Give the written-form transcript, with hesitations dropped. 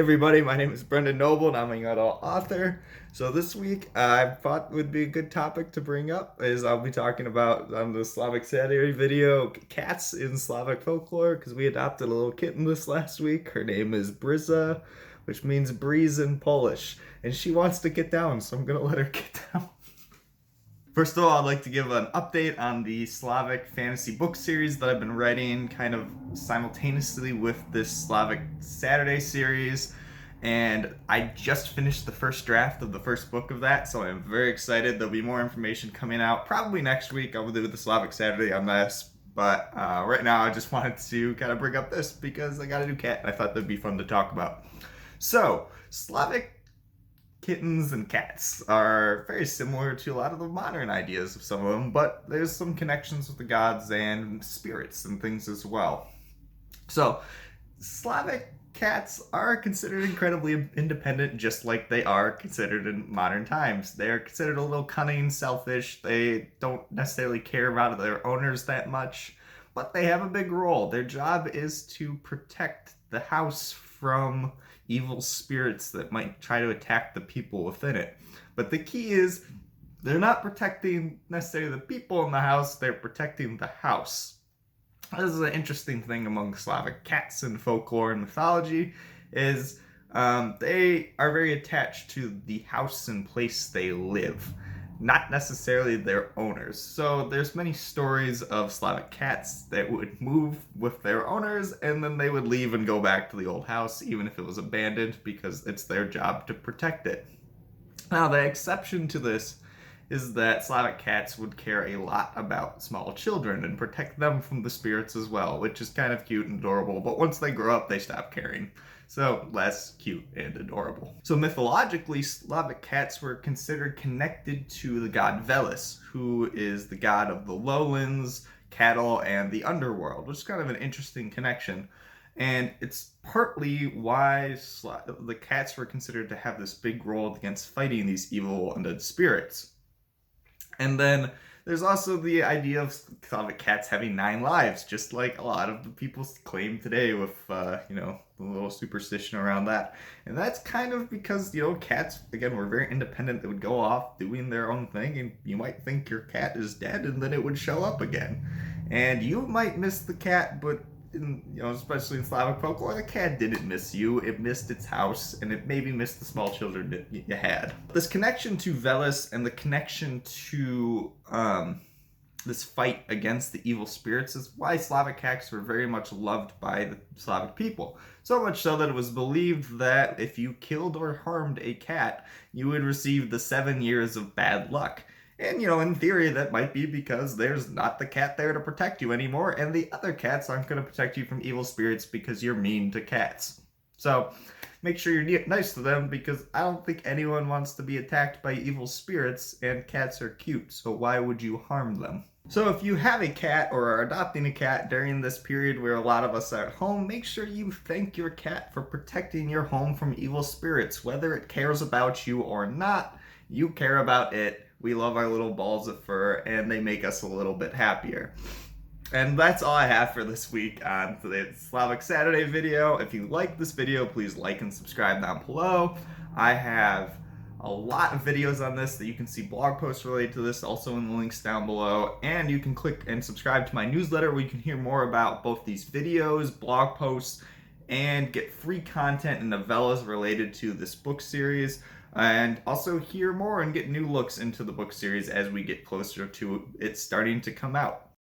everybody, my name is Brendan Noble and I'm a young adult author. So this week I thought would be a good topic to bring up is I'll be talking about on the Slavic Saturday video cats in Slavic folklore because we adopted a little kitten this last week. Her name is Bryza, which means breeze in Polish, and she wants to get down, so I'm gonna let her get down. First of all, I'd like to give an update on the Slavic fantasy book series that I've been writing kind of simultaneously with this Slavic Saturday series. And I just finished the first draft of the first book of that, so I'm very excited. There'll be more information coming out probably next week. I'll do the Slavic Saturday on this. But right now, I just wanted to kind of bring up this because I got a new cat and I thought that'd be fun to talk about. So, Slavic kittens and cats are very similar to a lot of the modern ideas of some of them, but there's some connections with the gods and spirits and things as well. So, Slavic cats are considered incredibly independent, just like they are considered in modern times. They are considered a little cunning, selfish. They don't necessarily care about their owners that much, but they have a big role. Their job is to protect the house from evil spirits that might try to attack the people within it. But the key is they're not protecting necessarily the people in the house, they're protecting the house. This is an interesting thing among Slavic cats in folklore and mythology, is they are very attached to the house and place they live, not necessarily their owners. So there's many stories of Slavic cats that would move with their owners and then they would leave and go back to the old house even if it was abandoned because it's their job to protect it. Now the exception to this is that Slavic cats would care a lot about small children and protect them from the spirits as well, which is kind of cute and adorable, but once they grow up they stop caring. So less cute and adorable. So mythologically, Slavic cats were considered connected to the god Veles, who is the god of the lowlands, cattle, and the underworld, which is kind of an interesting connection. And it's partly why the cats were considered to have this big role against fighting these evil undead spirits. And then there's also the idea of Slavic cats having 9 lives, just like a lot of the people claim today with, the little superstition around that. And that's kind of because, cats, again, were very independent. They would go off doing their own thing, and you might think your cat is dead, and then it would show up again. And you might miss the cat, but especially in Slavic folklore, the cat didn't miss you. It missed its house, and it maybe missed the small children that you had. This connection to Veles and the connection to this fight against the evil spirits is why Slavic cats were very much loved by the Slavic people. So much so that it was believed that if you killed or harmed a cat, you would receive the 7 years of bad luck. And, in theory, that might be because there's not the cat there to protect you anymore, and the other cats aren't going to protect you from evil spirits because you're mean to cats. So, make sure you're nice to them, because I don't think anyone wants to be attacked by evil spirits, and cats are cute, so why would you harm them? So if you have a cat or are adopting a cat during this period where a lot of us are at home, make sure you thank your cat for protecting your home from evil spirits. Whether it cares about you or not, you care about it. We love our little balls of fur, and they make us a little bit happier. And that's all I have for this week on the Slavic Saturday video. If you like this video, please like and subscribe down below. I have a lot of videos on this that you can see blog posts related to this also in the links down below. And you can click and subscribe to my newsletter where you can hear more about both these videos, blog posts, and get free content and novellas related to this book series. And also hear more and get new looks into the book series as we get closer to it starting to come out.